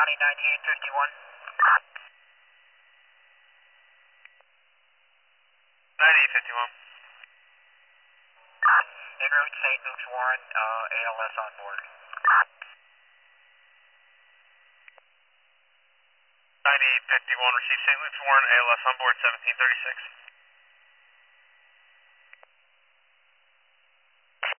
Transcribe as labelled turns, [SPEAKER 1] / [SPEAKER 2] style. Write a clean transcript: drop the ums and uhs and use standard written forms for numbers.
[SPEAKER 1] 9851.
[SPEAKER 2] 9851.
[SPEAKER 1] En route St. Luke's Warren, ALS on board.
[SPEAKER 2] 9851, receive St. Luke's Warren, ALS on board 1736.